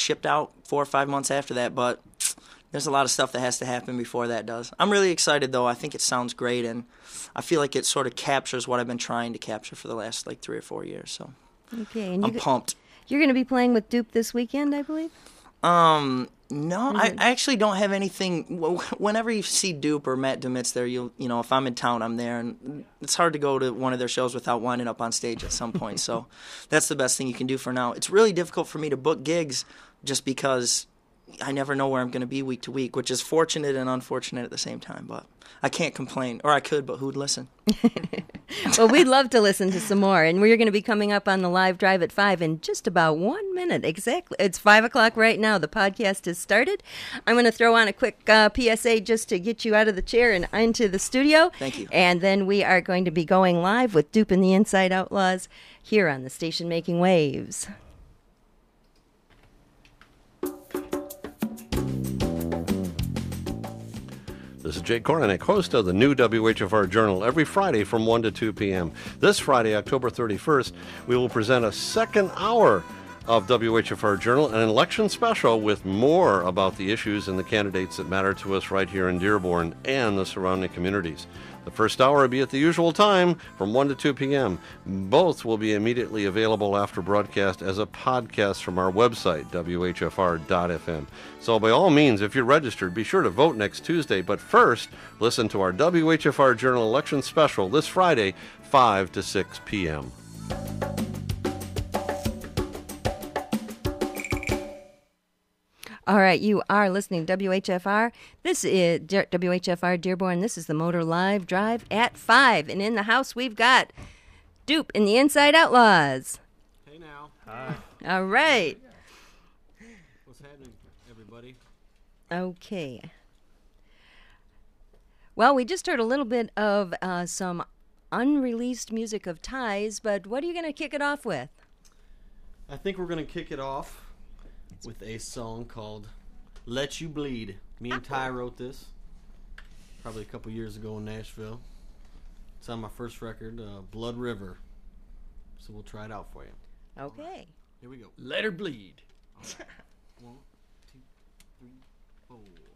shipped out 4 or 5 months after that, but there's a lot of stuff that has to happen before that does. I'm really excited, though. I think it sounds great, and I feel like it sort of captures what I've been trying to capture for the last, 3 or 4 years. So okay, and I'm pumped. You're going to be playing with Dupe this weekend, I believe? No, I actually don't have anything. Whenever you see Dupe or Matt Demitz there, if I'm in town, I'm there, and it's hard to go to one of their shows without winding up on stage at some point. So that's the best thing you can do for now. It's really difficult for me to book gigs just because I never know where I'm going to be week to week, which is fortunate and unfortunate at the same time. But I can't complain, or I could, but who'd listen? Well, we'd love to listen to some more, and we're going to be coming up on the live drive at 5 in just about 1 minute. Exactly. It's 5 o'clock right now. The podcast has started. I'm going to throw on a quick PSA just to get you out of the chair and into the studio. Thank you. And then we are going to be going live with Dupe and the Inside Outlaws here on the station Making Waves. This is Jake Kornick, host of the new WHFR Journal, every Friday from 1 to 2 p.m. This Friday, October 31st, we will present a second hour of WHFR Journal, an election special with more about the issues and the candidates that matter to us right here in Dearborn and the surrounding communities. The first hour will be at the usual time from 1 to 2 p.m. Both will be immediately available after broadcast as a podcast from our website, WHFR.FM. So by all means, if you're registered, be sure to vote next Tuesday. But first, listen to our WHFR Journal Election Special this Friday, 5 to 6 p.m. All right, you are listening to WHFR. This is WHFR Dearborn. This is the Motor Live Drive at 5. And in the house, we've got Dupe and the Inside Outlaws. Hey now. Hi. All right. What's happening, everybody? Okay. Well, we just heard a little bit of some unreleased music of Ties, but what are you going to kick it off with? I think we're going to kick it off with a song called Let You Bleed. Me and Ty wrote this probably a couple years ago in Nashville. It's on my first record, Blood River. So we'll try it out for you. Okay. Here we go. Let her bleed. Right. 1, 2, 3, 4.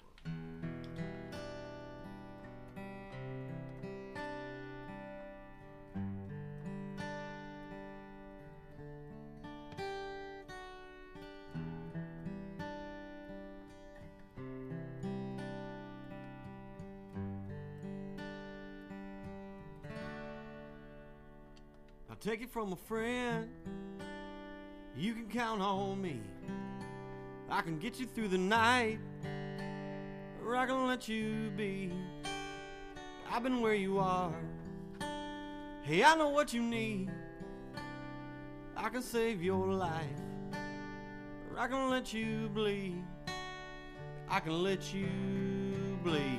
I'll take it from a friend. You can count on me. I can get you through the night, or I can let you be. I've been where you are. Hey, I know what you need. I can save your life, or I can let you bleed. I can let you bleed.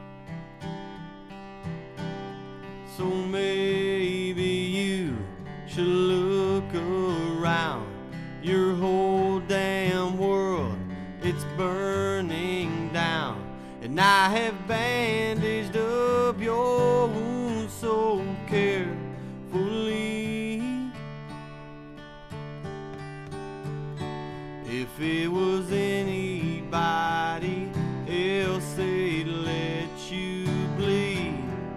So maybe you should look around. Your whole damn world, it's burning down. And I have bandaged up your wounds so carefully. If it was anybody else, they'd let you bleed.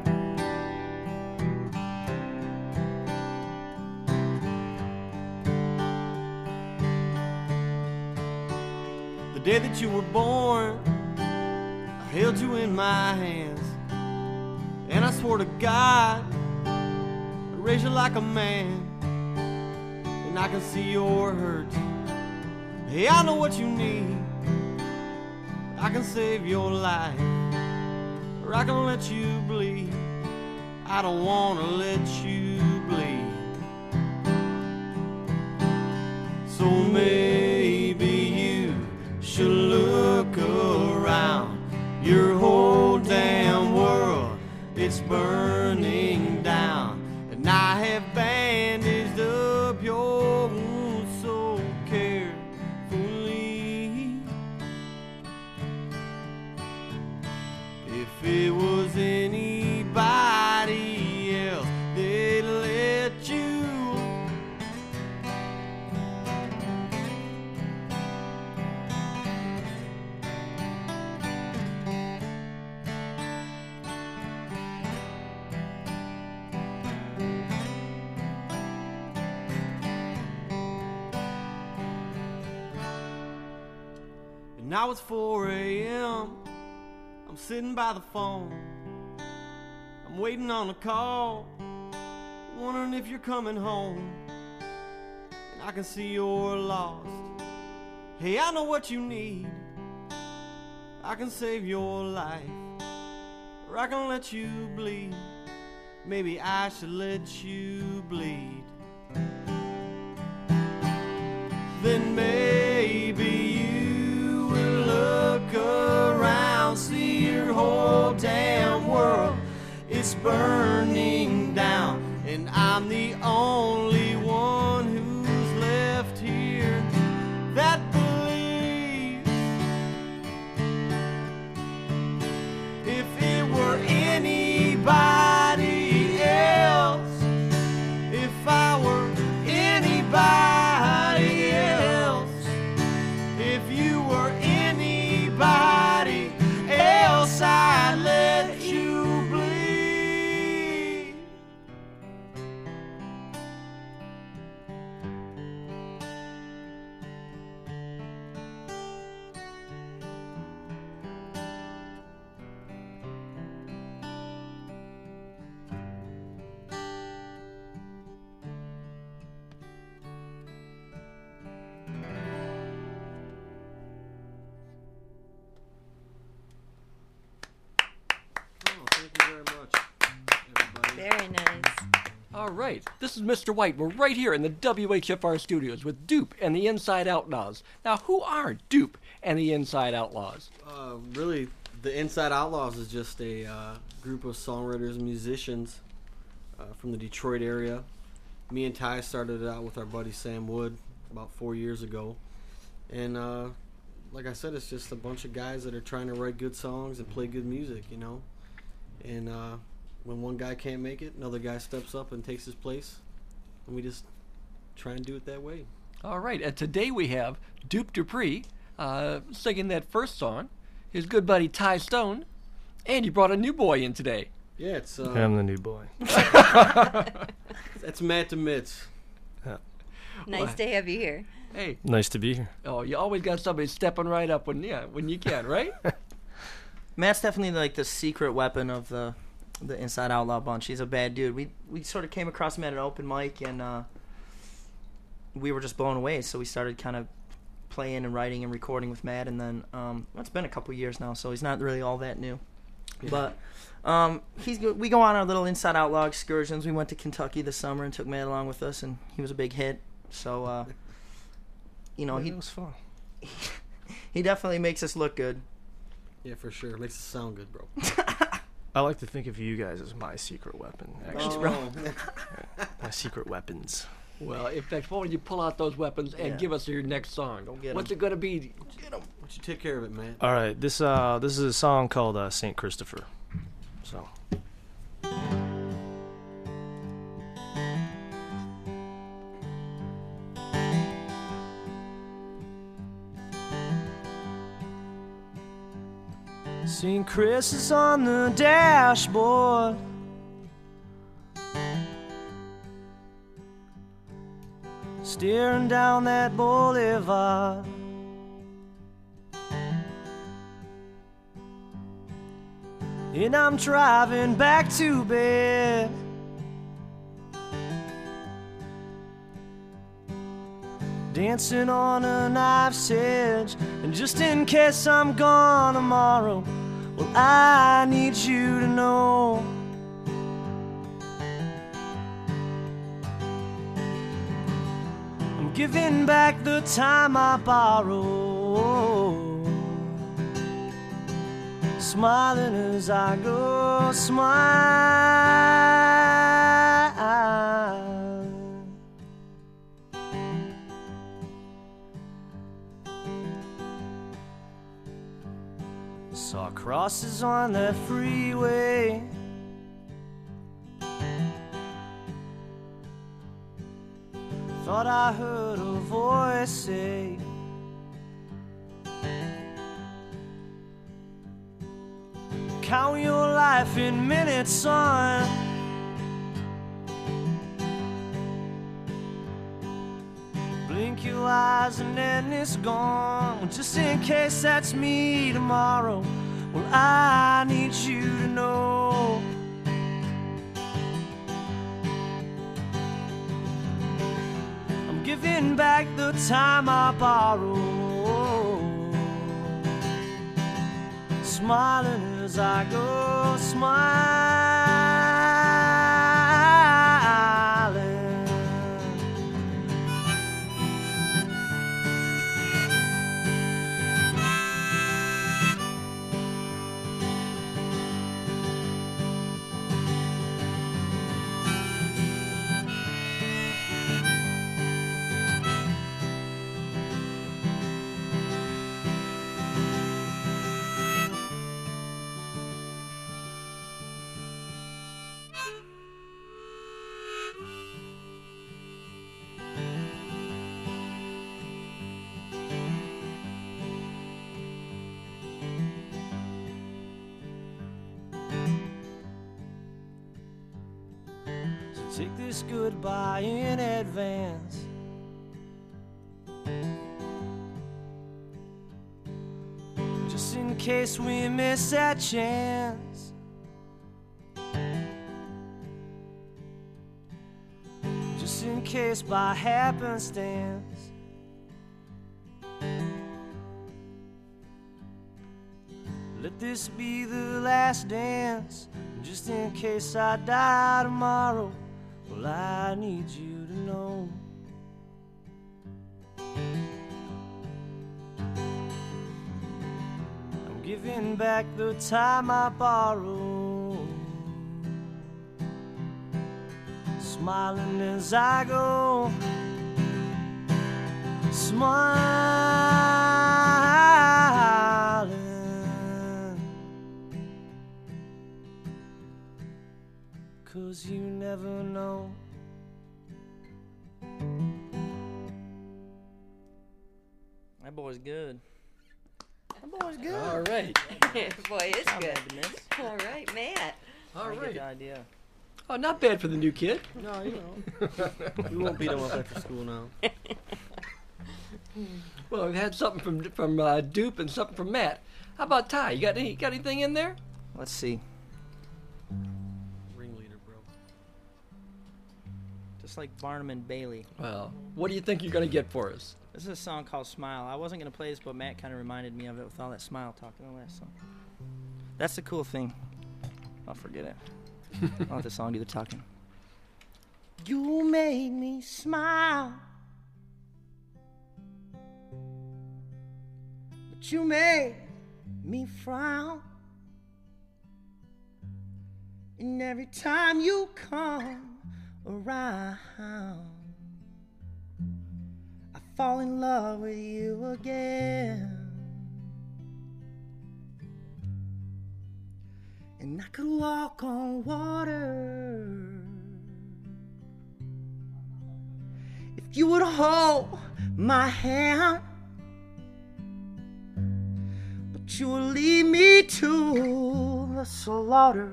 The day that you were born, I held you in my hands, and I swore to God I'd raise you like a man. And I can see your hurt. Hey, I know what you need. I can save your life, or I can let you bleed. I don't wanna let you bleed. So maybe you should look around. Your whole damn world, it's burning down. And I have bandaged up your wounds so carefully. If it was anybody else, they'd let you. Now it's 4 a.m. I'm sitting by the phone. I'm waiting on a call, wondering if you're coming home. And I can see you're lost. Hey, I know what you need. I can save your life, or I can let you bleed. Maybe I should let you bleed. Then maybe you will look around, see your whole damn world is burning down, and I'm the only one who's left here that believes. If it were anybody else, if I were anybody else, if you were anybody else, I'd let you bleed. Oh, thank you very much, everybody. Very nice. All right, this is Mr. White. We're right here in the WHFR studios with Dupe and the Inside Outlaws. Now, who are Dupe and the Inside Outlaws? Really, the Inside Outlaws is just a group of songwriters and musicians from the Detroit area. Me and Ty started it out with our buddy Sam Wood about 4 years ago. And like I said, it's just a bunch of guys that are trying to write good songs and play good music, you know. And when one guy can't make it, another guy steps up and takes his place. And we just try and do it that way. All right, and today we have Dupe Dupree singing that first song, his good buddy Ty Stone, and you brought a new boy in today. Yeah, it's I'm the new boy. that's Matt DeMitz. Nice to have you here. Hey, Nice to be here. oh, you always got somebody stepping right up when you can, right? Matt's definitely like the secret weapon of the Inside Outlaw bunch. He's a bad dude. We sort of came across him at an open mic, and we were just blown away. So we started kind of playing and writing and recording with Matt, and then it's been a couple years now, so he's not really all that new. Yeah. But we go on our little Inside Outlaw excursions. We went to Kentucky this summer and took Matt along with us, and he was a big hit. So you know, It was fun. he definitely makes us look good. Yeah, for sure. Makes it sound good, bro. I like to think of you guys as my secret weapon, actually. My secret weapons. Well, in fact, why don't you pull out those weapons and Yeah. give us your next song? Go get 'em. What's it going to be? Why don't you take care of it, man? All right, this is a song called St. Christopher. So. St. Chris is on the dashboard, staring down that boulevard. And I'm driving back to bed, dancing on a knife's edge. And just in case I'm gone tomorrow, well, I need you to know I'm giving back the time I borrowed, smiling as I go, smile. Saw crosses on the freeway, thought I heard a voice say, count your life in minutes, son. Blink blink your eyes and then it's gone. Well, just in case that's me tomorrow, well, I need you to know. I'm giving back the time I borrowed, smiling as I go, smiling. Take this goodbye in advance. Just in case we miss that chance. Just in case by happenstance. Let this be the last dance. Just in case I die tomorrow, well, I need you to know. I'm giving back the time I borrowed, smiling as I go, smiling. 'Cause you never know. That boy's good. That boy's good. All right. Boy, it's Not good. bad to miss. All right, Matt. All I get right. the idea. Oh, not bad for the new kid. No, you know. We won't beat him up after school now. Well, we've had something from Dupe and something from Matt. How about Ty? You got anything in there? Let's see. Ringleader, bro. Just like Barnum and Bailey. Well, what do you think you're going to get for us? This is a song called Smile. I wasn't going to play this, but Matt kind of reminded me of it with all that smile talk in the last song. That's the cool thing. I'll forget it. I'll let the song do the talking. You made me smile, but you made me frown. And every time you come around, I fall in love with you again. And I could walk on water if you would hold my hand, but you would lead me to the slaughter,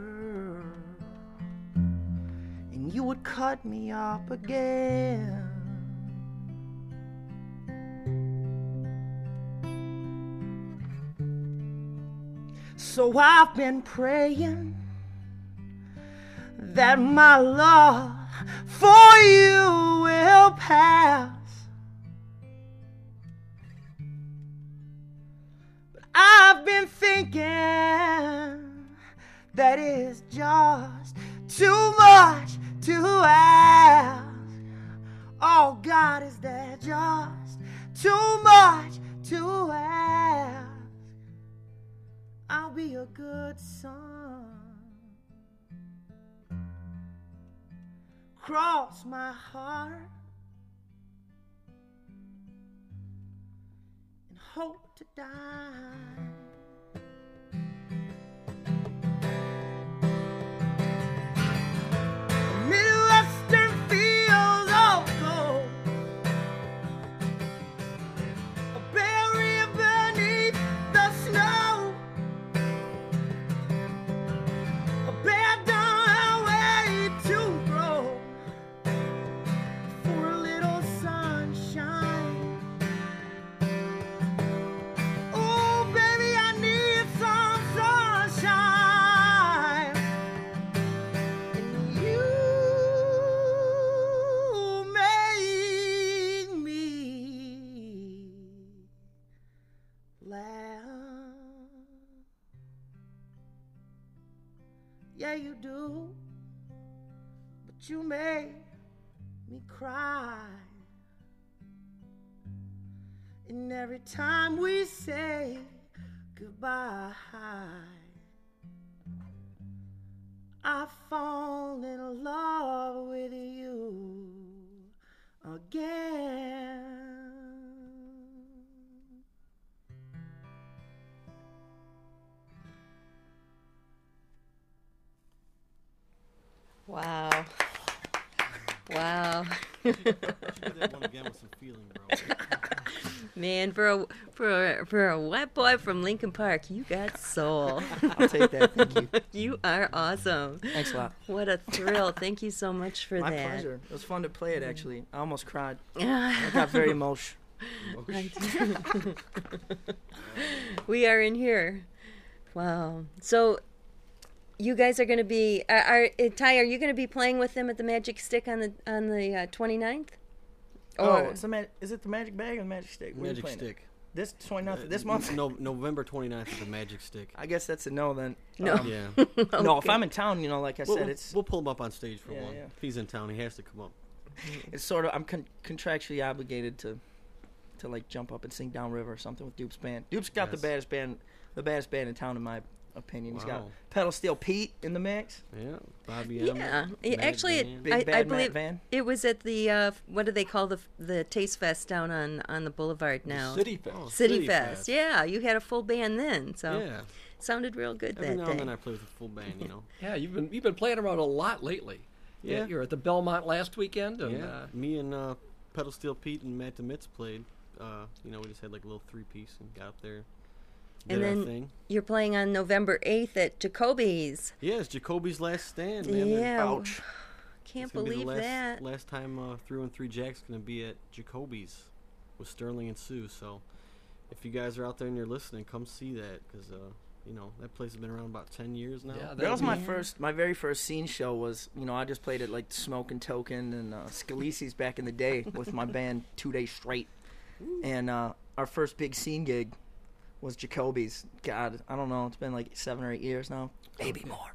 and you would cut me up again. So I've been praying that my love for you will pass, but I've been thinking that it's just too much to ask. Oh God, is that just too much to ask? I'll be a good son. Cross my heart and hope to die. Midwestern fields of gold, buried beneath the snow, a bed down way to grow for a little sunshine. laugh. Yeah, you do, but you make me cry. And every time we say goodbye, I fall in love with you again. Wow. Wow. You did that one again with some feeling, bro. Man, for a white boy from Lincoln Park, you got soul. I'll take that. Thank you. You are awesome. Thanks a lot. What a thrill. Thank you so much for My that. pleasure. It was fun to play it, actually. I almost cried. I Yeah. got very emotional. We are in here. Wow. So you guys are going to be Ty, are you going to be playing with them at the Magic Stick on the 29th? Is it the Magic Bag or the Magic Stick? Where are you Magic playing it? Stick. This 29th, this month? No, November 29th is the Magic Stick. I guess that's a no then. No. Yeah. No, if Okay. I'm in town, like I said, We'll pull him up on stage for Yeah, one. yeah. If he's in town, he has to come up. it's sort of I'm contractually obligated to like jump up and sing Downriver or something with Dupe's band. Dupe's got the Yes. baddest band in town in my opinion. He's got Wow. Pedal Steel Pete in the mix. Yeah, Bobby M. Yeah. Mad Actually, Van. Big I Bad Matt believe Van. it was at the what do they call the Taste Fest down on the Boulevard now? City Fest. Oh, City Fest. Yeah, you had a full band then, so Yeah. sounded real good Every that now day. and then I play with a full band, you know. Yeah, you've been playing around a lot lately. Yeah. You're at the Belmont last weekend, and Yeah. Me and Pedal Steel Pete and Matt DeMitz played. We just had like a little 3-piece and got up there. And Did our then thing. you're playing on November 8th at Jacoby's. Yeah, it's Jacoby's last stand, man. Yeah. Ouch. Can't It's gonna be the believe last, that. Last time Through and Three Jack's going to be at Jacoby's with Sterling and Sue. So if you guys are out there and you're listening, come see that because, that place has been around about 10 years now. Yeah, That was that'll my very first scene show was, I just played at like Smoke and Token and Scalisi's back in the day with my band 2 days straight. And our first big scene gig was Jacoby's. God, I don't know. It's been like 7 or 8 years now. Maybe more.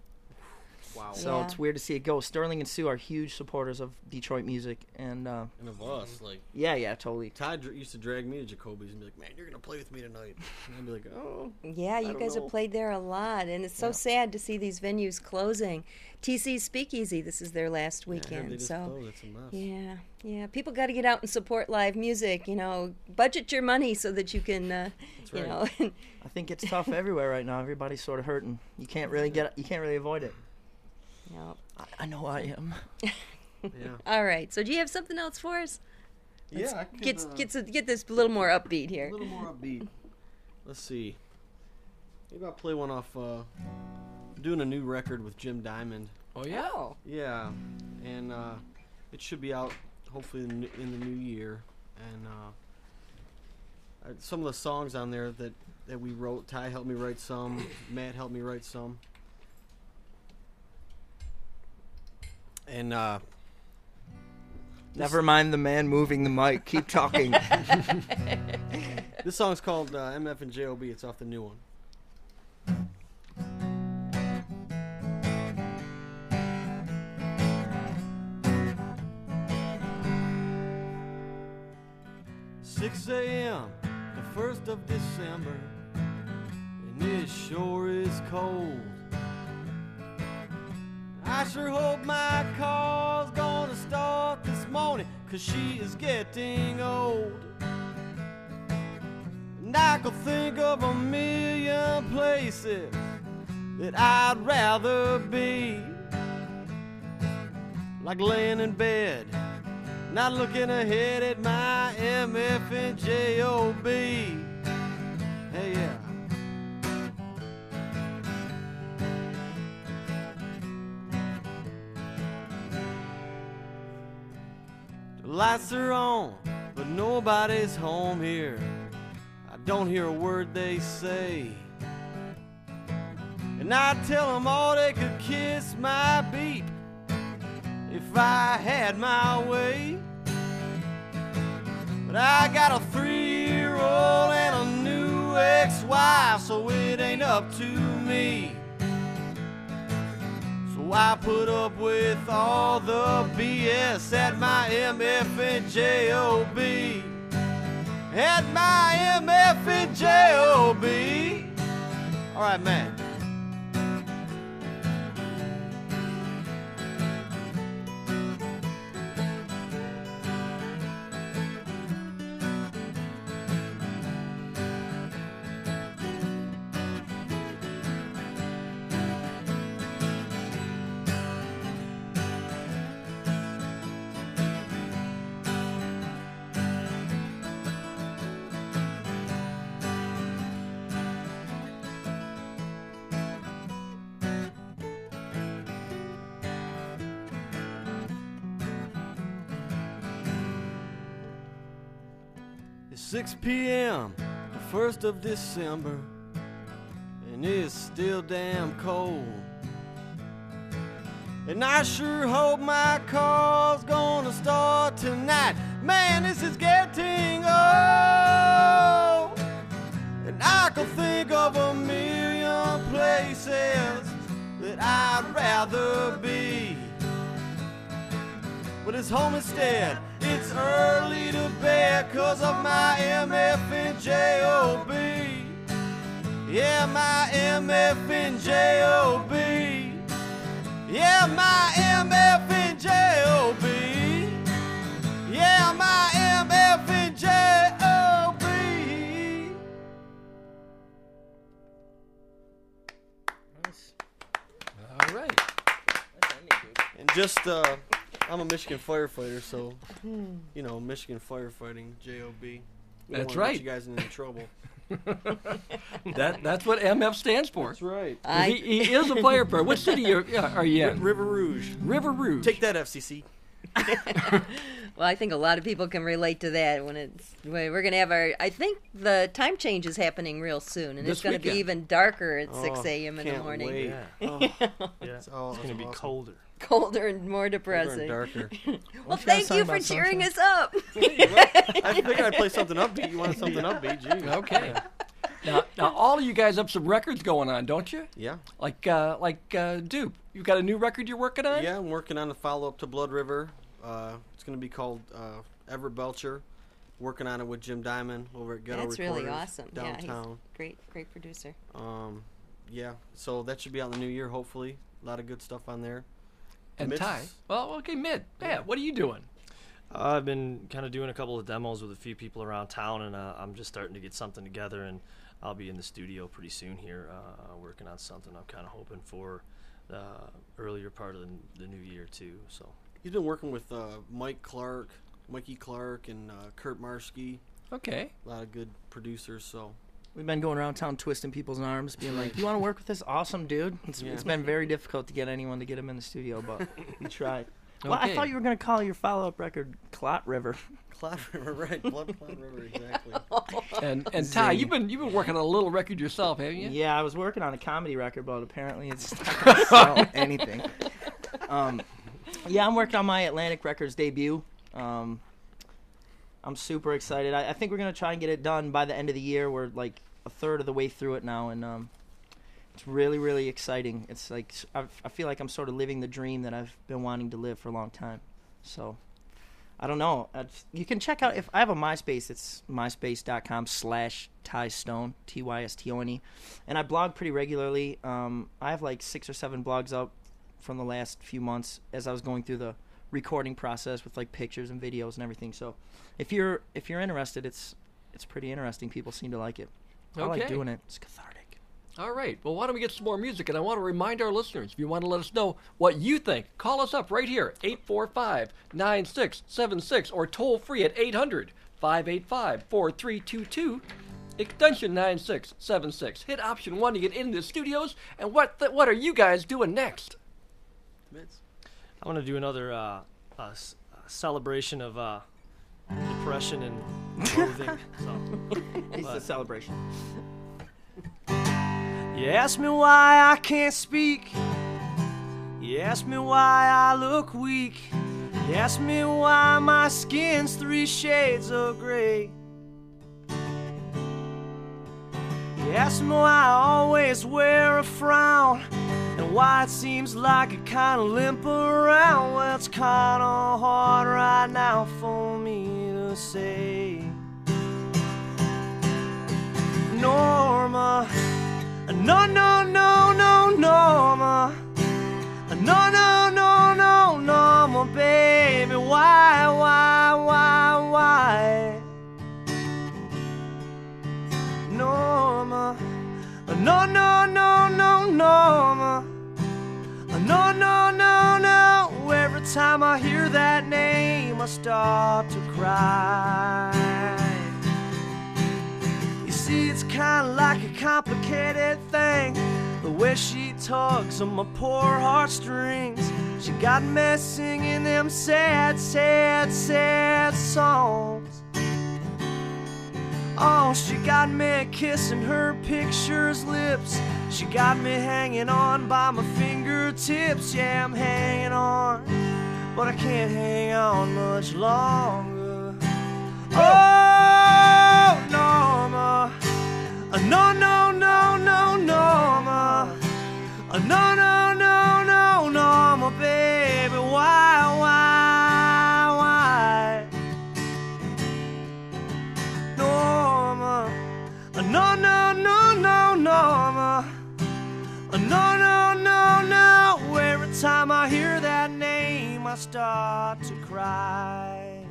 Wow. So Yeah. it's weird to see it go. Sterling and Sue are huge supporters of Detroit music. And And of us, like, yeah, totally. Todd used to drag me to Jacoby's and be like, man, you're going to play with me tonight. And I'd be like, oh. Yeah, you don't guys know. have played there a lot, and it's so sad to see these venues closing. TC's Speakeasy, this is their last Yeah, I heard they weekend, just so closed. It's a mess. yeah. People got to get out and support live music. Budget your money so that you can, right. I think it's tough everywhere right now. Everybody's sort of hurting. You can't really avoid it. Yep. I know I am. Yeah. All right. So do you have something else for us? Yeah, I could, Get this a little more upbeat here. a little more upbeat. Let's see. Maybe I'll play one off. I'm doing a new record with Jim Diamond. Oh yeah. Oh. Yeah, and it should be out hopefully in the new year. And some of the songs on there that we wrote, Ty helped me write some, Matt helped me write some. And Never mind the man moving the mic. Keep talking. this song's called MF and JOB. It's off the new one. 6 a.m., the 1st of December, and it sure is cold. I sure hope my car's gonna start this morning, 'cause she is getting old. And I could think of a million places that I'd rather be, like laying in bed, not looking ahead at my MF and JOB. Hey, yeah. The lights are on, but nobody's home here. I don't hear a word they say. And I tell them all they could kiss my beep if I had my way. But I got a 3-year-old and a new life, so it ain't up to me. So I put up with all the BS at my MF and JOB. At my MF and JOB. All right, man. It's 6 p.m., the 1st of December, and it's still damn cold. And I sure hope my car's gonna start tonight. Man, this is getting old. And I can think of a million places that I'd rather be. But it's home instead. It's early to bed 'cause of my MF and JOB. Yeah, my MF and JOB. Yeah, my MF and JOB. Yeah, my MF and JOB. All right. And just, I'm a Michigan firefighter, so, you know, Michigan firefighting, JOB. That's right. Get you guys into trouble. That's what MF stands for. That's right. He is a firefighter. What city are you in? River Rouge. River Rouge. Take that, FCC. Well, I think a lot of people can relate to that we're going to have I think the time change is happening real soon, and This it's going to be weekend. even darker at 6 a.m. in the Can't morning. wait. Yeah. It's going to be colder. Colder and more and depressing. darker. Well, thank you for cheering us up. I figured I'd play something upbeat. You wanted something upbeat, gee. Okay. Now, all of you guys have some records going on, don't you? Yeah. Like Dupe. You've got a new record you're working on? Yeah, I'm working on the follow-up to Blood River. It's going to be called Ever Belcher. Working on it with Jim Diamond over at Ghetto That's Recorders really awesome. downtown. Yeah, he's great producer. Yeah, so that should be out in the new year, hopefully. A lot of good stuff on there. And Mitch- Ty? Well, okay, Mid. Yeah, what are you doing? I've been kind of doing a couple of demos with a few people around town, and I'm just starting to get something together, and I'll be in the studio pretty soon here working on something I'm kind of hoping for the earlier part of the new year, too. So He's been working with Mikey Clark, and Kurt Marschke. Okay. A lot of good producers, so... We've been going around town twisting people's arms, being like, "You want to work with this awesome dude?" It's been very difficult to get anyone to get him in the studio, but we tried. Well, I Okay. thought you were going to call your follow-up record Clot River. Clot River, right. Blood Clot River, exactly. And Ty, you've been working on a little record yourself, haven't you? Yeah, I was working on a comedy record, but apparently it's not going to sell anything. Yeah, I'm working on my Atlantic Records debut. I'm super excited. I think we're going to try and get it done by the end of the year. We're like a third of the way through it now, and it's really, really exciting. It's like I feel like I'm sort of living the dream that I've been wanting to live for a long time. So I don't know. You can check out, if I have a MySpace, it's myspace.com/Ty Stone, Tystone. And I blog pretty regularly. I have like 6 or 7 blogs up from the last few months as I was going through the recording process with like pictures and videos and everything. So if you're interested, it's pretty interesting. People seem to like it. I like Okay. doing it. It's cathartic. All right. Well, why don't we get some more music? And I want to remind our listeners, if you want to let us know what you think, call us up right here, 845-9676, or toll free at 800-585-4322, extension 9676. Hit option 1 to get into the studios. And what are you guys doing next? I want to do another celebration of depression and loathing. So. It's a celebration. You ask me why I can't speak. You ask me why I look weak. You ask me why my skin's 3 shades of gray. You They ask me why I always wear a frown and why it seems like I kinda limp around. Well, it's kinda hard right now for me to say. Norma, no, no, no, no, Norma, no, no, no, no, Norma, baby, why, Norma, no, no, no, no, Norma, no, no, no, no. Every time I hear that name, I start to cry. You see, it's kind of like a complicated thing, the way she tugs on my poor heartstrings. She got me singing them sad, sad, sad songs. Oh, she got me kissing her picture's lips. She got me hanging on by my fingertips. Yeah, I'm hanging on, but I can't hang on much longer. Oh, Norma, no, no, no, no, Norma, no, no, no, no, Norma, baby, why? Norma, no, no, no, no, Norma, no, no, no, no. Every time I hear that name, I start to cry.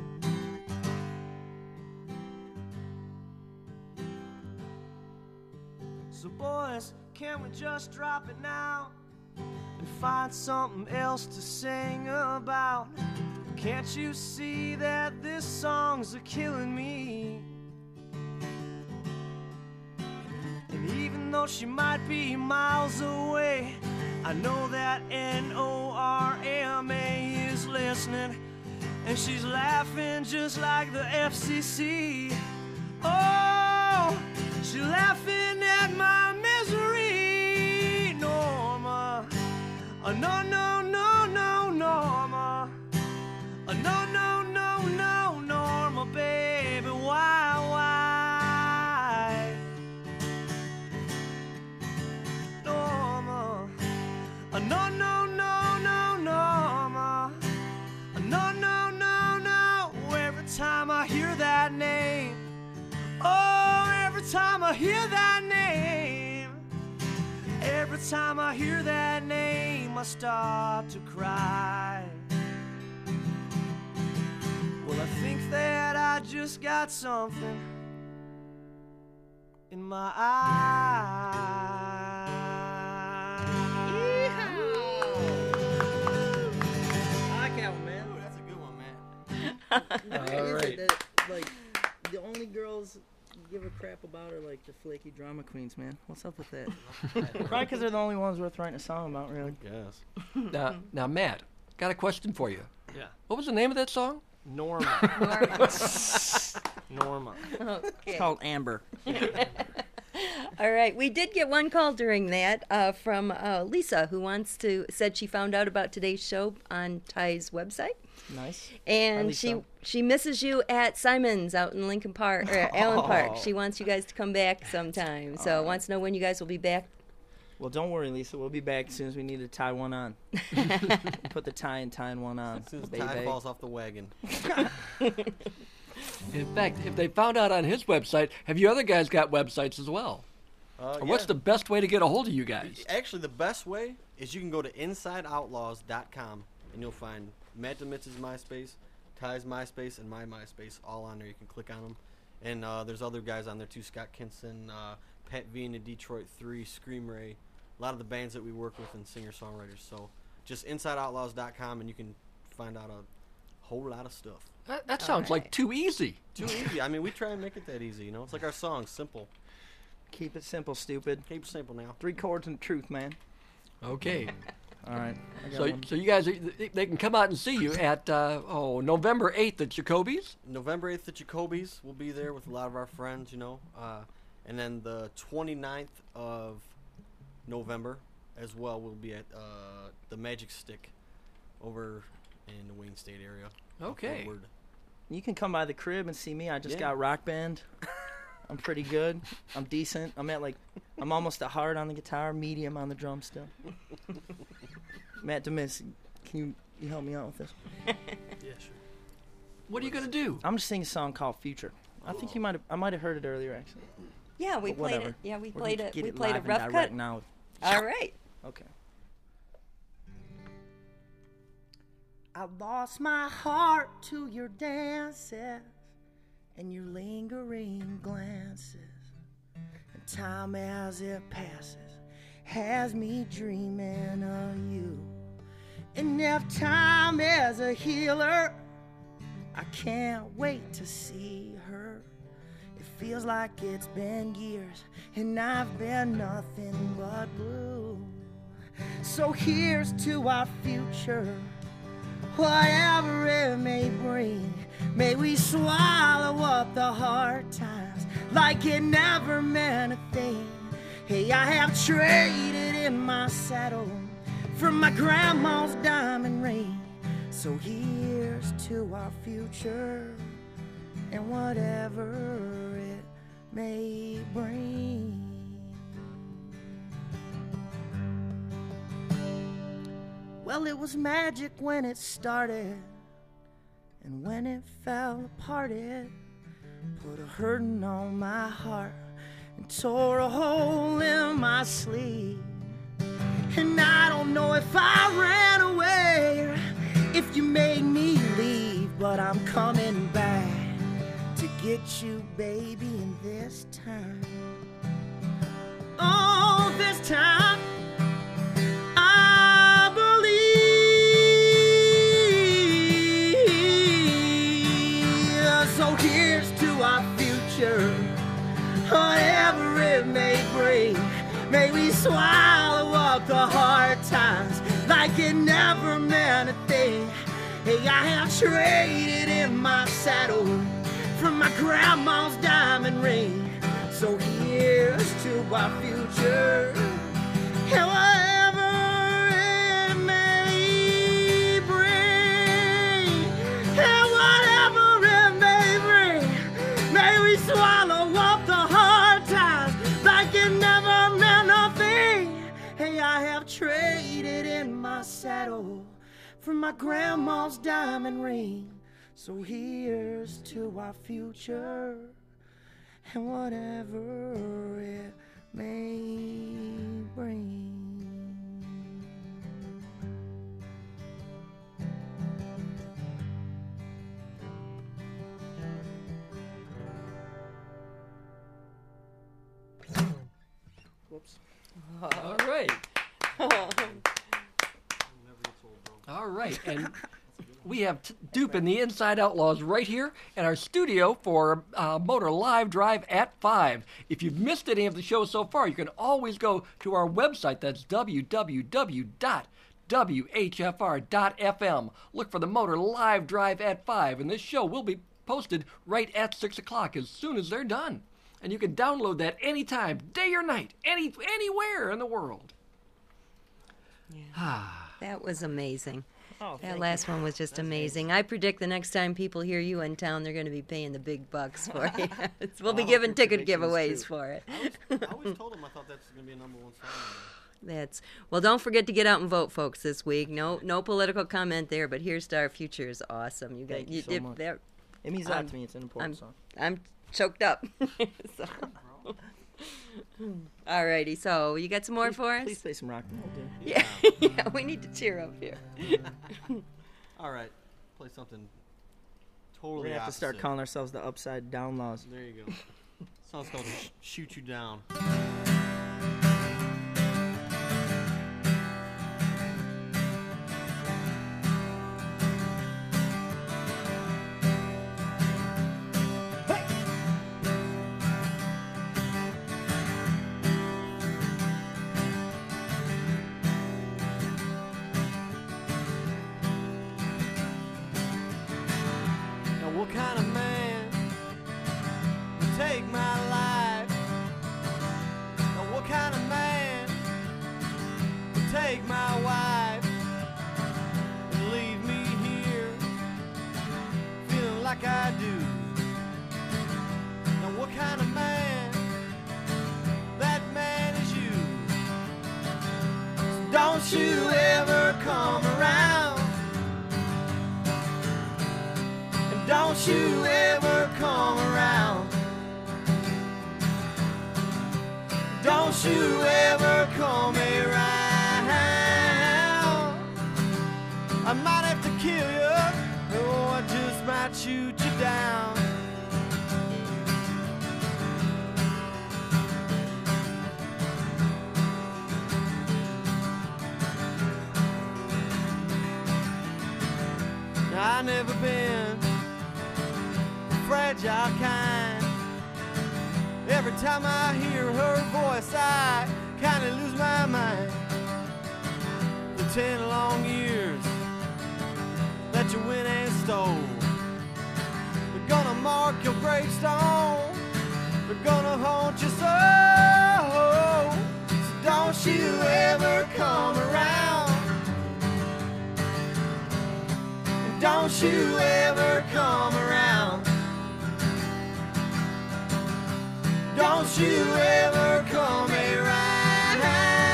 So boys, can we just drop it now and find something else to sing about? Can't you see that this song's a-killing me? And even though she might be miles away, I know that NORMA is listening, and she's laughing just like the FCC. Oh, she's laughing at my misery. Norma, no, no, no, no, Norma, no, no, no, no, Norma, baby, why? Norma, no, no, no, no, Norma, no, no, no, no. Every time I hear that name, oh, every time I hear that name, every time I hear that name, I start to cry. Well, I think that I just got something in my eye. I like that one, man. Ooh, that's a good one, man. All right. Like, the only girls give a crap about are like the flaky drama queens, man. What's up with that? Probably because they're the only ones worth writing a song about, really. Yes. Now, Matt, got a question for you. Yeah. What was the name of that song? Norma. Norma. Okay. It's called Amber. All right, we did get one call during that from Lisa, who said she found out about today's show on Ty's website. Nice. And Lisa. she misses you at Simon's out in Lincoln Park, or Allen Park. She wants you guys to come back sometime. So wants to know when you guys will be back. Well, don't worry, Lisa. We'll be back as soon as we need to tie one on. Put the tie and tying one on. As soon as baby. Ty falls off the wagon. In fact, if they found out on his website, have you other guys got websites as well? Or what's the best way to get a hold of you guys? Actually, the best way is you can go to InsideOutlaws.com and you'll find Matt DeMitz's MySpace, Ty's MySpace, and my MySpace all on there. You can click on them. And there's other guys on there too, Scott Kinson, Pat V and the Detroit 3, Scream Ray, a lot of the bands that we work with and singer-songwriters. So just InsideOutlaws.com and you can find out a whole lot of stuff. That sounds like too easy. Too easy. I mean, we try and make it that easy, you know? It's like our song, simple. Keep it simple, stupid. Keep it simple now. 3 chords and truth, man. Okay. All right. I got So one. you guys, they can come out and see you at November 8th at Jacoby's. November 8th at Jacoby's. We'll be there with a lot of our friends, you know. And then the 29th of November as well, we'll be at the Magic Stick over in the Wayne State area. Okay. Forward. You can come by the crib and see me. I just Yeah. got Rock Band. I'm pretty good. I'm decent. I'm at like I'm almost a hard on the guitar, medium on the drums still. Matt DeMitz, can you help me out with this? Yeah, sure. What are you going to do? I'm just singing a song called Future. I think I might have heard it earlier, actually. Yeah, we But played whatever. it. Yeah, we We're played gonna it. get We it played a live and rough direct cut. now. All right. Okay. I lost my heart to your dances and your lingering glances. And time as it passes has me dreaming of you. And if time is a healer, I can't wait to see her. It feels like it's been years and I've been nothing but blue. So here's to our future, whatever it may bring. May we swallow up the hard times like it never meant a thing. Hey, I have traded in my saddle from my grandma's diamond ring. So here's to our future and whatever it may bring. Well, it was magic when it started, and when it fell apart, it put a hurting on my heart and tore a hole in my sleeve. And I don't know if I ran away or if you made me leave, but I'm coming back to get you, baby, and this time, oh, this time I believe. So here's to our future, whatever it may bring. May we swallow up the hard times like it never meant a thing. Hey, I have traded in my saddle from my grandma's diamond ring. So here's to our future, and whatever it may bring, and whatever it may bring, may we swallow up the hard times like it never meant nothing. Hey, I have traded in my saddle from my grandma's diamond ring. So here's to our future and whatever it may bring. Whoops. All right. All right, and we have Dupe and the Inside Outlaws right here in our studio for Motor Live Drive at 5. If you've missed any of the show so far, you can always go to our website. That's www.whfr.fm. Look for the Motor Live Drive at 5, and this show will be posted right at 6 o'clock as soon as they're done. And you can download that anytime, day or night, anywhere in the world. Yeah. That was amazing. Oh, That last one was just amazing. I predict the next time people hear you in town, they're going to be paying the big bucks for it. We'll be giving ticket giveaways for it. I always told him I thought that's going to be a number one song. Well, don't forget to get out and vote, folks, this week. No political comment there, but Here's to Our Future is awesome. Thank you so much. It means a lot to me. It's an important song. I'm choked up. So. All righty, so you got some more for us? Please play some rock and roll, dude. Yeah, yeah, we need to cheer up here. All right, play something We're totally going to have to start opposite. calling ourselves the Upside Down Laws. There you go. Song's called Shoot You Down. Now what kind of man would take my life? Now don't you ever come around. And don't you ever come around. Don't you ever come around. I might have to kill you, oh, I just might shoot you down. Now, I never been the fragile kind. Every time I hear her voice, I kinda lose my mind. The 10 long years that you went and stole, they're gonna mark your gravestone, they're gonna haunt your soul. So don't you ever come around. And don't you ever come around. Don't you ever come around.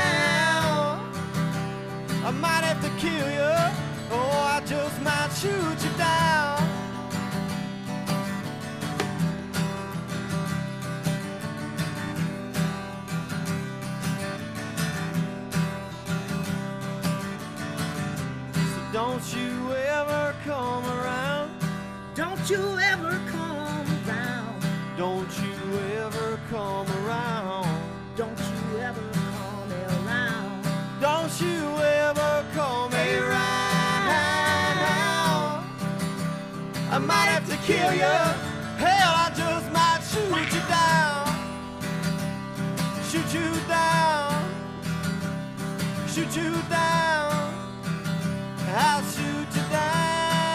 I might have to kill you, or I just might shoot you down. So don't you ever come around. Don't you ever come around. Don't you ever come around. Don't you ever come around. Don't you ever come around. I might have to kill you. Hell, I just might shoot you down. Shoot you down. Shoot you down. I'll shoot you down.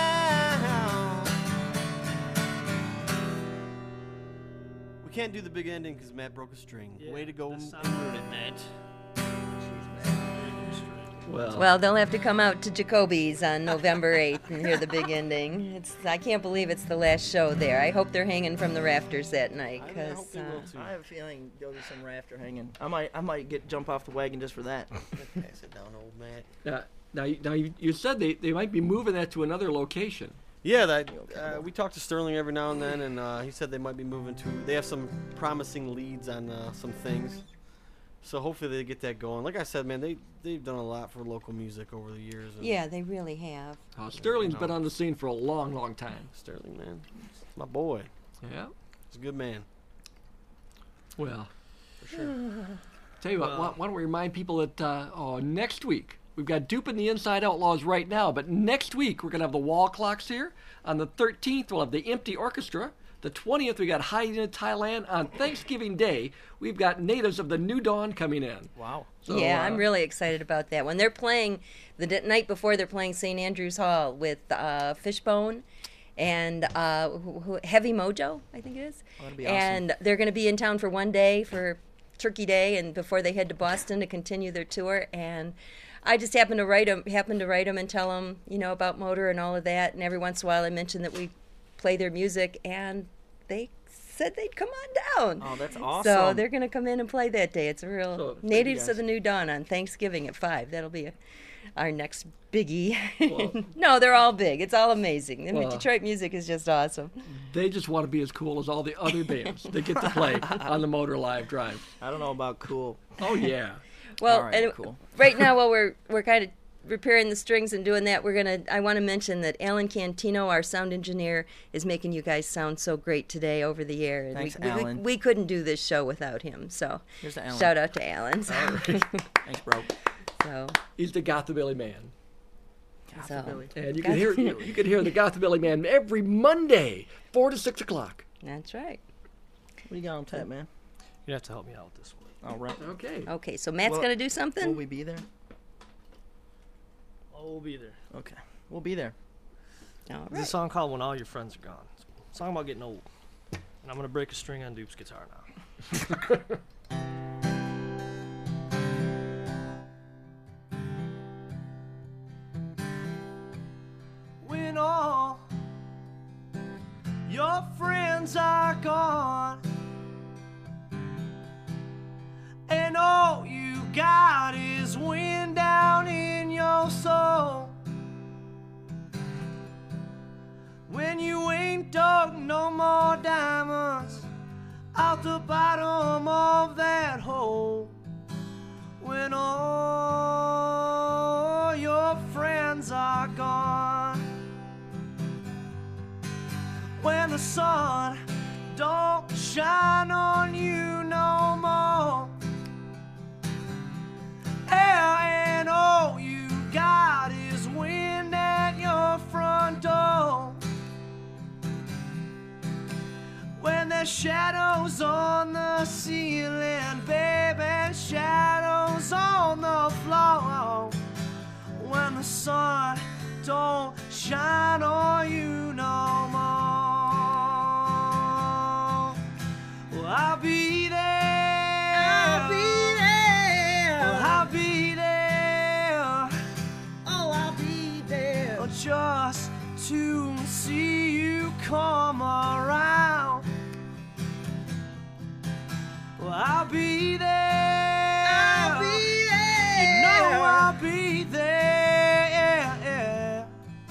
We can't do the big ending because Matt broke a string. Way to go. Matt. Well, they'll have to come out to Jacoby's on November 8th and hear the big ending. I can't believe it's the last show there. I hope they're hanging from the rafters that night. I Cause, hope they will too. I have a feeling go to some rafter hanging. I might jump off the wagon just for that. Pass it down, old Matt. Now you said they might be moving that to another location. Yeah, we talk to Sterling every now and then, and he said they might be moving to. They have some promising leads on some things, so hopefully they get that going. Like I said, man, they've done a lot for local music over the years. And yeah, they really have. Sterling's been on the scene for a long, long time. Sterling, man, my boy. Yeah. He's a good man. Well, For sure. tell you what, why don't we remind people that next week we've got Dupe and the Inside Outlaws right now, but next week we're going to have the Wall Clocks here. On the 13th, we'll have the Empty Orchestra. The 20th, we got Hiding in Thailand. On Thanksgiving Day, we've got Natives of the New Dawn coming in. Wow. So, Yeah, I'm really excited about that. When they're playing, the night before they're playing St. Andrew's Hall with Fishbone and Heavy Mojo, I think it is. Oh, that'd be awesome. And they're going to be in town for one day for Turkey Day and before they head to Boston to continue their tour. And I just happened to write them and tell them, about Motor and all of that. And every once in a while I mention that we play their music, and they said they'd come on down. Oh, that's awesome. So they're going to come in and play that day. It's a real So, Natives guys. of the New Dawn on Thanksgiving at 5. That'll be our next biggie. Well- No, they're all big. It's all amazing. Well- Detroit music is just awesome. They just want to be as cool as all the other bands that get to play on the Motor Live Drive. I don't know about cool. Oh, yeah. Well, All right, and cool. right now while we're kind of repairing the strings and doing that, I want to mention that Alan Cantino, our sound engineer, is making you guys sound so great today over the air. And Thanks, we Alan. we couldn't do this show without him. So Here's to Alan. shout out to Alan. So, Thanks, bro. so, He's the Gothabilly Man. Billy. And you can hear the Gothabilly Man every Monday, 4 to 6 o'clock. that's right. What you got on tap, man? You have to help me out with this one. All right. Okay. Okay, so Matt's Well, going to do something? Will we be there? Oh, we'll be there. Okay. We'll be there. All There's right. a song called When All Your Friends Are Gone. It's a song about getting old. And I'm going to break a string on Dupe's guitar now. When all your friends are gone and all you got is wind down out the bottom of that hole when all your friends are gone, when the sun don't shine on you no more, and all you got is wind at your front door, when there's shadows on the ceiling, baby, shadows on the floor, when the sun don't shine on you no more. Well, I'll be there. I'll be there. Well, I'll be there. Oh, I'll be there. Oh, just to see you come around. Well, I'll be there. I'll be there. You know I'll be there.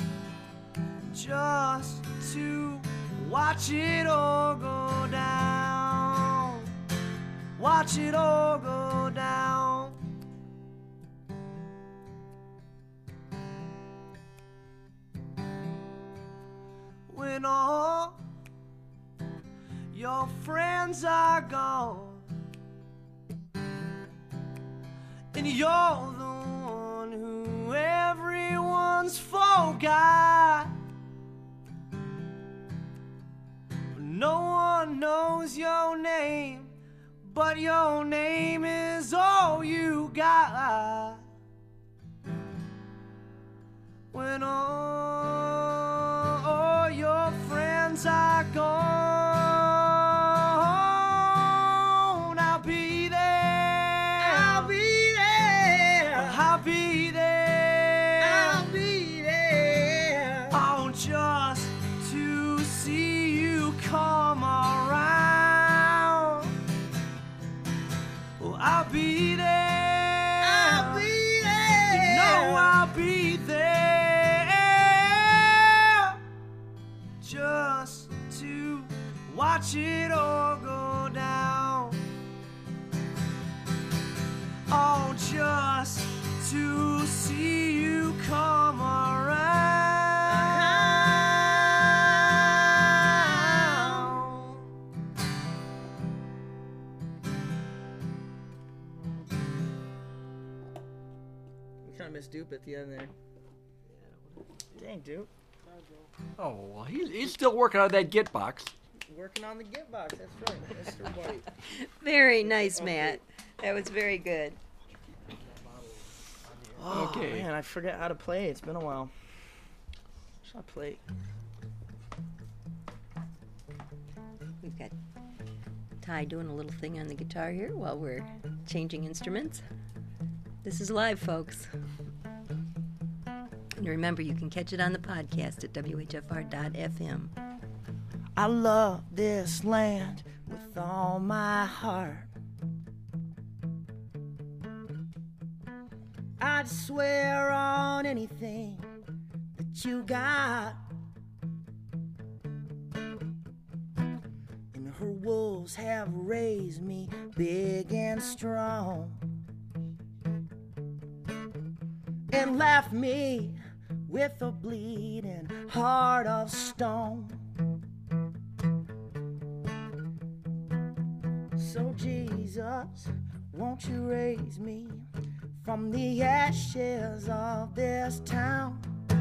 Just to watch it all go down. Watch it all go down. When all your friends are gone and you're the one who everyone's forgot, no one knows your name, but your name is all you got. When all your friends are gone, I'll be there. I'll be there. I'll be there. I'll be there. Oh, just to see you come around. Oh, I'll be there. I'll be there. You know I'll be there. Just to watch it all go down. Oh, just to see you come around. We kind of missed Dupe at the end there. Dang, Dupe. Oh, well, he's still working on that Git box. Working on the Git box, that's right. Mr. White. Very nice, Matt. That was very good. Oh, Okay. man, I forget how to play. It's been a while. Should I play? We've got Ty doing a little thing on the guitar here while we're changing instruments. This is live, folks. And remember, you can catch it on the podcast at whfr.fm. I love this land with all my heart. I'd swear on anything that you got. And her wolves have raised me big and strong and left me with a bleeding heart of stone. So Jesus, won't you raise me from the ashes of this town?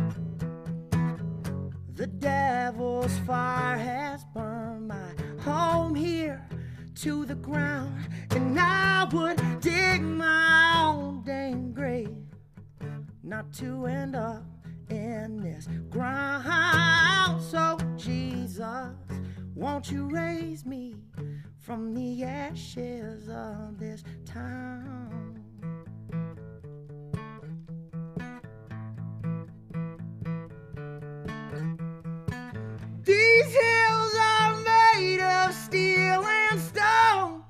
The devil's fire has burned my home here to the ground, and I would dig my own dang grave not to end up in this ground. So Jesus, won't you raise me from the ashes of this town? These hills are made of steel and stone.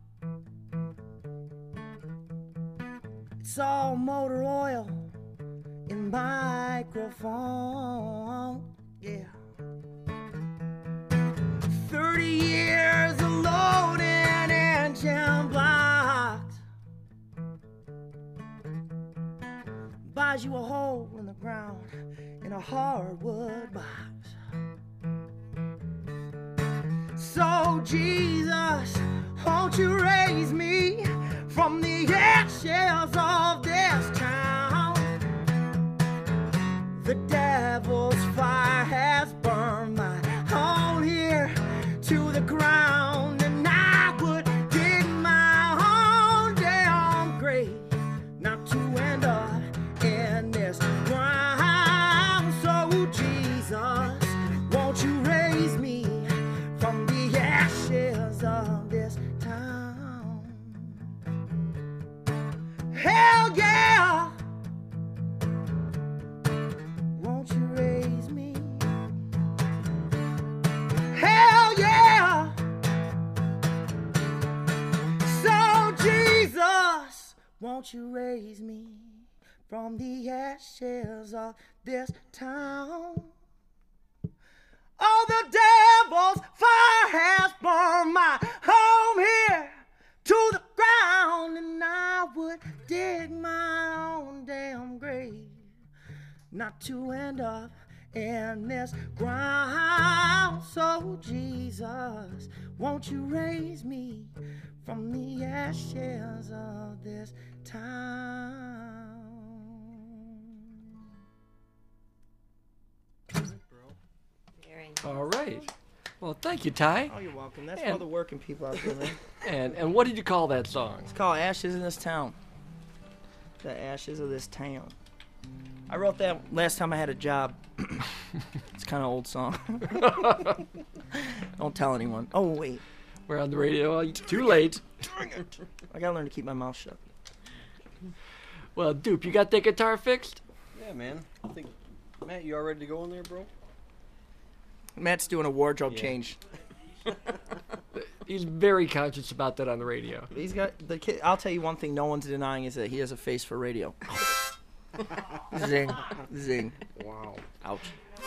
It's all motor oil and microphone. Yeah. 30 years of loaded size you a hole in the ground in a hardwood box. So Jesus, won't you raise me from the ashes of this town? The devil's fire has burned my home here to the ground, and I would dig my own damn grave not to end up in this ground. So Jesus, won't you raise me from the ashes of this town? Hell yeah! Won't you raise me? Hell yeah! So Jesus, won't you raise me from the ashes of this town? Oh, the devil's fire has burned my home here to the ground, and I would dig my own damn grave not to end up in this ground. So Jesus, won't you raise me from the ashes of this town? All right. Well, thank you, Ty. Oh, you're welcome. That's for all the working people out there, man. And what did you call that song? It's called Ashes in This Town. The Ashes of This Town. I wrote that last time I had a job. It's kind of old song. Don't tell anyone. Oh, wait. We're on the radio. Too late. I gotta learn to keep my mouth shut. Well, Dupe, you got that guitar fixed? Yeah, man. I think, Matt, you all ready to go in there, bro? Matt's doing a wardrobe change. He's very conscious about that on the radio. He's got the kid. I'll tell you one thing no one's denying is that he has a face for radio. Zing. Zing. Wow. Ouch.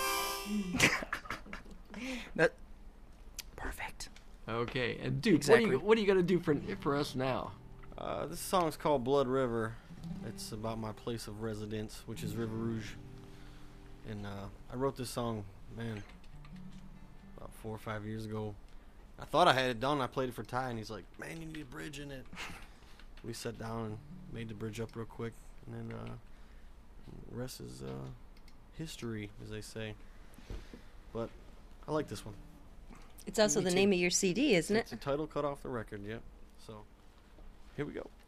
That perfect. Okay, and Dupe, Exactly. what are you gonna do for us now? This song's called Blood River. It's about my place of residence, which is River Rouge. And I wrote this song, man, about 4 or 5 years ago. I thought I had it done. I played it for Ty, and he's like, man, you need a bridge in it. We sat down and made the bridge up real quick, and then the rest is history, as they say. But I like this one. It's also the name of your CD, isn't it? It's a title cut off the record, yep. So, here we go.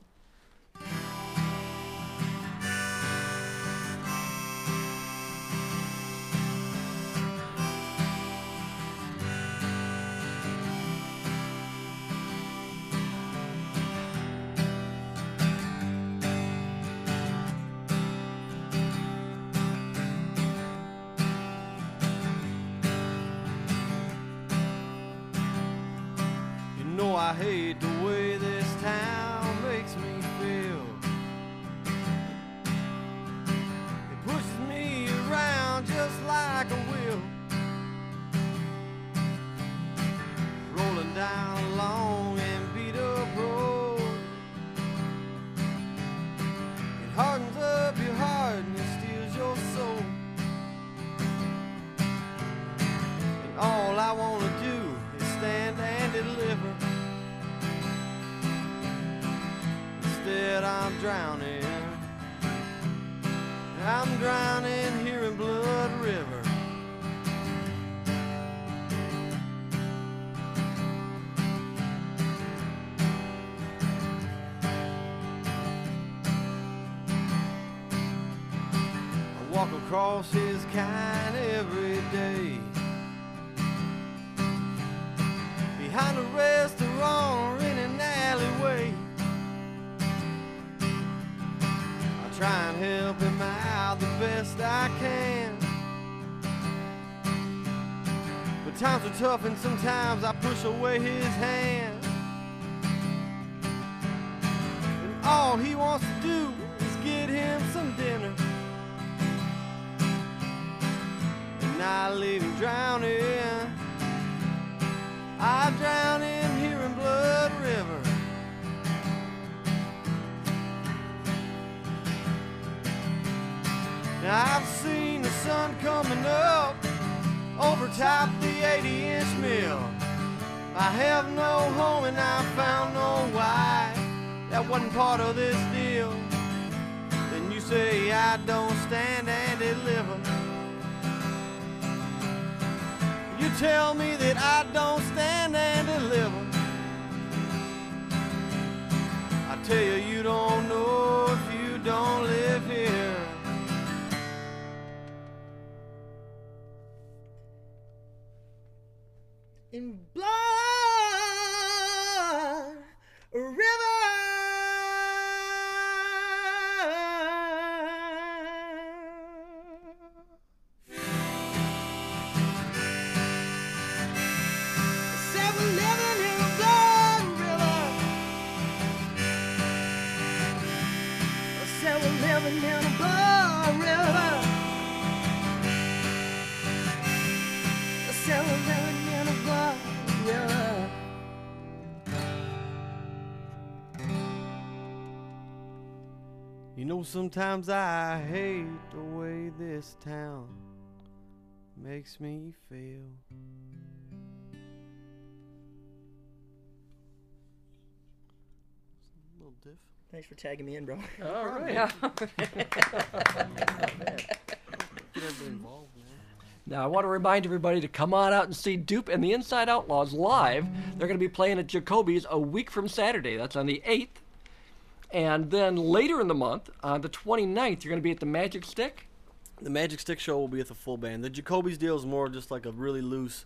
I hate the way this town makes me feel. It pushes me around just like a wheel, rolling down a long and beat up road. It hardens up your heart and it steals your soul. And all I want to do is stand and deliver. Instead I'm drowning. I'm drowning here in Blood River. I walk across his kind every day. Behind a restaurant or in an alleyway, try and help him out the best I can. But times are tough and sometimes I push away his hand. And all he wants to do is get him some dinner, and I leave him drowning. I drown him here in Blood River. I've seen the sun coming up over top the 80-inch mill. I have no home and I found no wife. That wasn't part of this deal. Then you say I don't stand and deliver. You tell me that I don't stand and deliver. I tell you, you don't know if you don't live here. In blood river, 7-Eleven in a blood river, 7-Eleven in a blood river, 7-Eleven in a blood river. You know, sometimes I hate the way this town makes me feel. A little diff. Thanks for tagging me in, bro. All right. Yeah. Get everybody involved, man. Now, I want to remind everybody to come on out and see Dupe and the Inside Outlaws live. They're going to be playing at Jacoby's a week from Saturday. That's on the 8th. And then later in the month, on the 29th, you're going to be at the Magic Stick. The Magic Stick show will be with the full band. The Jacoby's deal is more just like a really loose,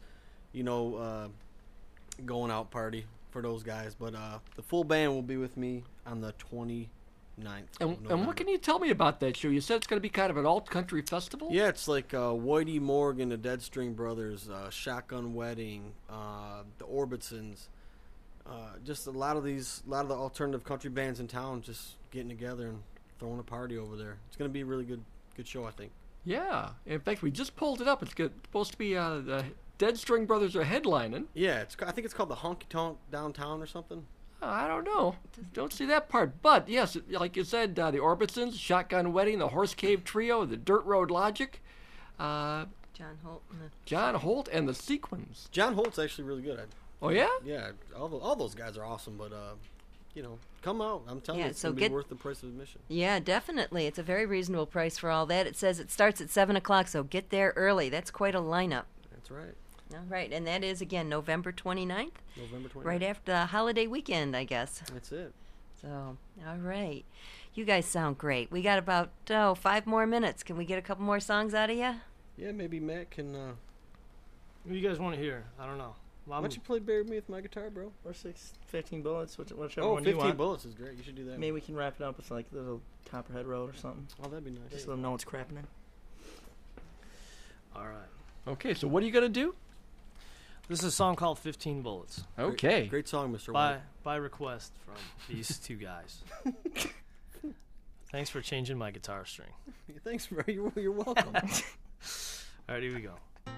going out party for those guys. But the full band will be with me on the 29th. And what can you tell me about that show? You said it's going to be kind of an alt-country festival? Yeah, it's like Whitey Morgan, the Dead String Brothers, Shotgun Wedding, the Orbitsons. Just a lot of the alternative country bands in town just getting together and throwing a party over there. It's going to be a really good show, I think. Yeah. In fact, we just pulled it up. It's supposed to be the Dead String Brothers are headlining. Yeah, I think it's called the Honky Tonk Downtown or something. I don't know. Don't see that part. But, yes, like you said, the Orbitsons, Shotgun Wedding, the Horse Cave Trio, the Dirt Road Logic, John Holt. John Holt, and the Sequins. John Holt's actually really good. Oh, yeah? Yeah, all those guys are awesome, but, come out. I'm telling you, it's so going to be worth the price of admission. Yeah, definitely. It's a very reasonable price for all that. It says it starts at 7 o'clock, so get there early. That's quite a lineup. That's right. All right, and that is, again, November 29th. November 29th. Right after the holiday weekend, I guess. That's it. So, all right. You guys sound great. We got about 5 more minutes. Can we get a couple more songs out of you? Yeah, maybe Matt can... What do you guys want to hear? I don't know. Why don't you play Bury Me with my guitar, bro? Or 15 bullets, whichever Oh, one you 15 want. bullets is great. You should do that. Maybe we can wrap it up with like a little Copperhead Road or something. Oh, that'd be nice. Just let them know what's crapping in. All right. Okay, so what are you going to do? This is a song called 15 Bullets Okay. Great song, Mr. White. by request from these two guys. Thanks for changing my guitar string. Thanks, bro. You're welcome. All right, here we go.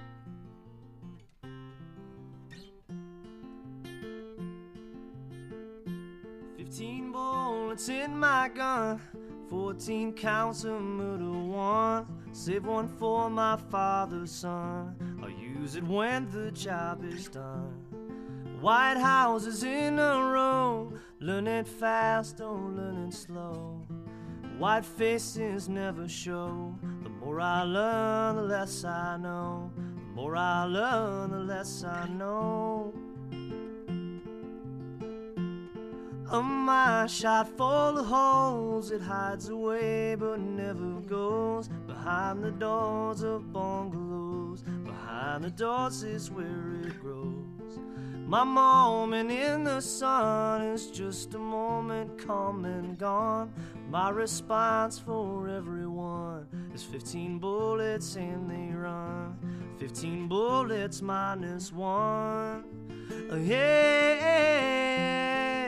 Bullets in my gun, 14 counts of murder, one. Save one for my father's son. I'll use it when the job is done. White houses in a row, learn it fast, don't learn it slow. White faces never show. The more I learn, the less I know. The more I learn, the less I know. A mine shot full of holes, it hides away but never goes. Behind the doors of bungalows, behind the doors is where it grows. My moment in the sun is just a moment come and gone. My response for everyone is 15 bullets and they run. 15 bullets minus one. Yeah.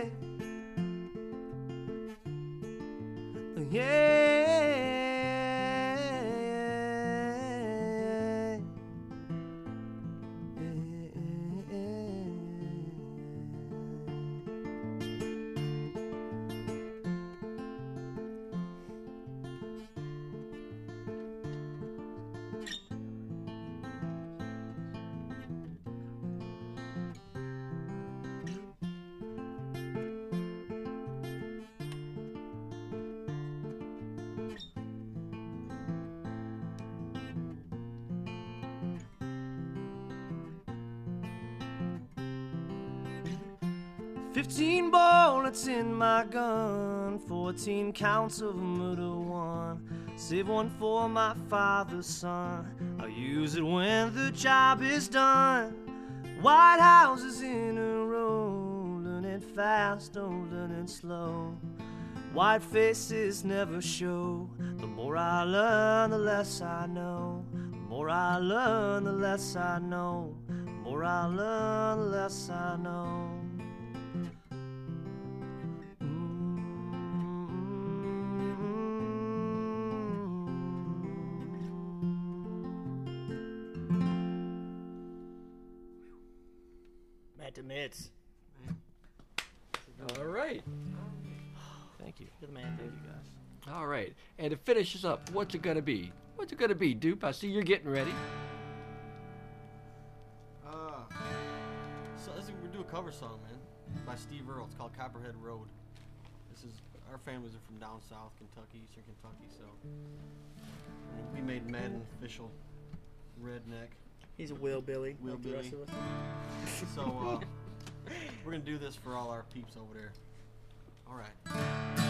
15 bullets in my gun, 14 counts of murder one. Save one for my father's son. I'll use it when the job is done. White houses in a row, learning fast, don't learn it slow. White faces never show. The more I learn, the less I know. The more I learn, the less I know. The more I learn, the less I know. Matt DeMitz. All right. Thank you. You're the man, dude. You guys. All right. And to finish us up, what's it going to be? What's it going to be, Dupe? I see you're getting ready. So we're doing a cover song, man, by Steve Earle. It's called Copperhead Road. This is, our families are from down south, Kentucky, eastern Kentucky, so we made Madden official redneck. He's a Willbilly. Will like the Billy. rest of us. So we're gonna do this for all our peeps over there. All right.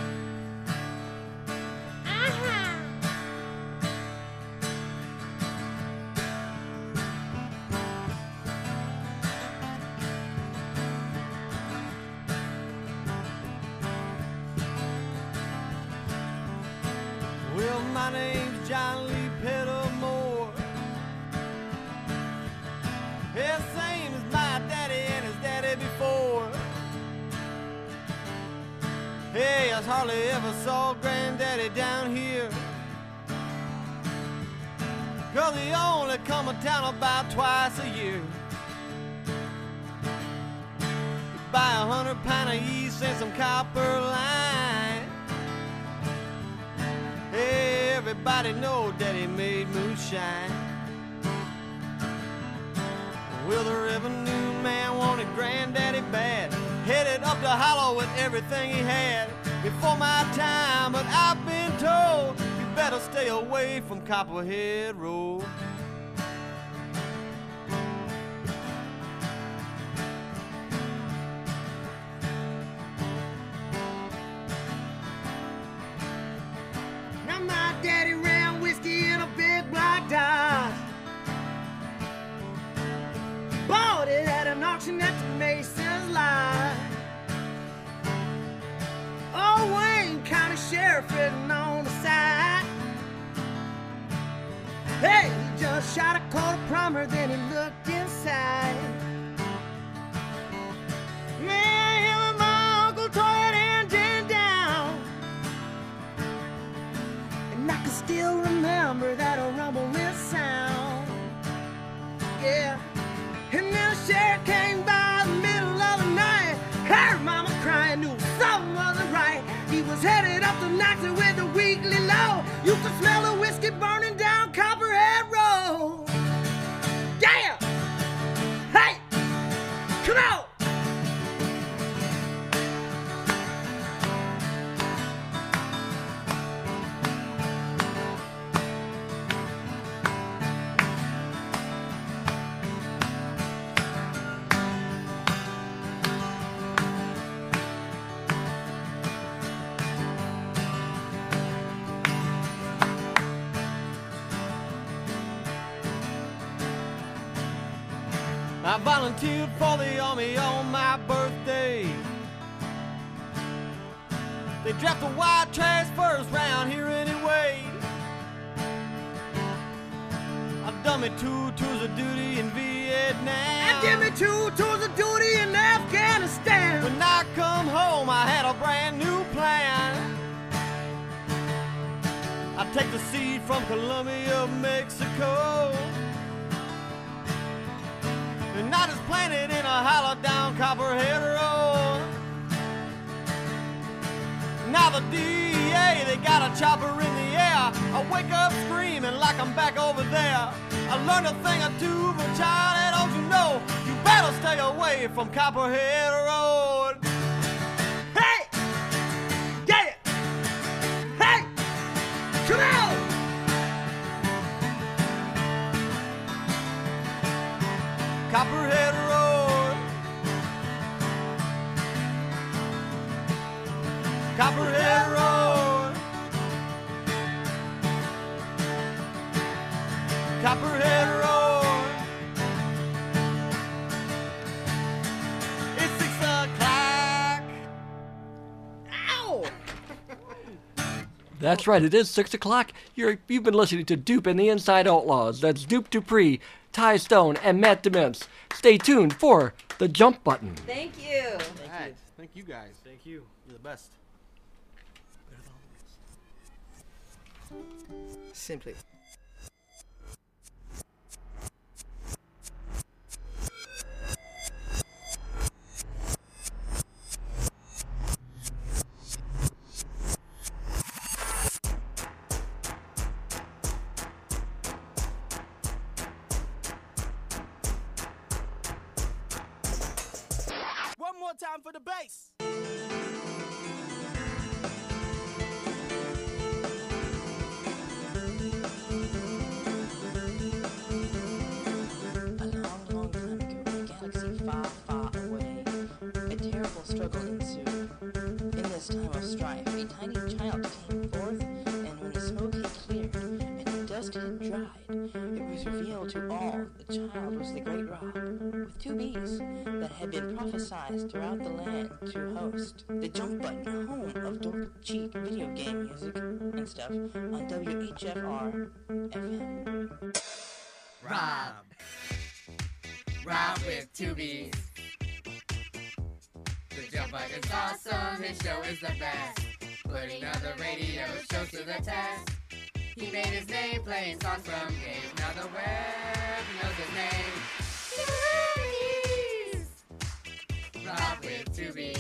Well, my name's John Lee Pettimore. Yeah, same as my daddy and his daddy before. Hey, I hardly ever saw Granddaddy down here, 'cause he only come to town about twice a year. He'd buy 100 pound of yeast and some copper line. Hey, everybody know Daddy made moonshine. Well, the revenue man wanted Granddaddy bad, headed up to Hollow with everything he had. Before my time, but I've been told you better stay away from Copperhead Road. Now my daddy ran whiskey in a big black Dodge. Bought it at an auction at the Mason's Line. Oh, Wayne County Sheriff written on the side. Hey, he just shot a quarter plumber, then he looked inside. Man, him and my uncle tore that engine down, and I can still remember that rumbling sound. Yeah. And then the sheriff came by the middle of the night, heard Mama crying, knew something wasn't right. He was headed up to Knoxville with a weekly load. You could smell the whiskey burning down Copperhead Road. Yeah! Hey! Come on! I volunteered for the Army on my birthday. They draft the white trash first round here anyway. I've done me 2 tours of duty in Vietnam. I did me 2 tours of duty in Afghanistan. When I come home, I had a brand new plan. I take the seed from Colombia, Mexico, and I just planted in a hollow down Copperhead Road. Now the DEA, they got a chopper in the air. I wake up screaming like I'm back over there. I learned a thing or two, but child, don't you know, you better stay away from Copperhead Road. Hey! Get it! Hey! Come on! Copperhead Road. Copperhead Road. Copperhead Road. It's 6 o'clock. Ow! That's right, it is 6 o'clock. You've been listening to Dupe and the Inside Outlaws. That's Dupe Dupree, Ty Stone, and Matt DeMintz. Stay tuned for The Jump Button. Thank you. All right. Thank you guys. Thank you. You're the best. Simply. One more time for the bass. A long, long time ago, in a galaxy far, far away, a terrible struggle ensued. In this time of strife, a tiny child came forth, and when the smoke had cleared and the dust had dried, it was revealed to all the child was the great Rob, with 2 B's that had been prophesied throughout the land to host the Jump Button, home of dope cheek video game music and stuff on WHFR FM. Rob with 2 B's. The Jump Button's awesome, his show is the best. Putting other radio shows to the test. He made his name playing songs from games. Now the web knows his name. 2 B's. Rob with 2 B's.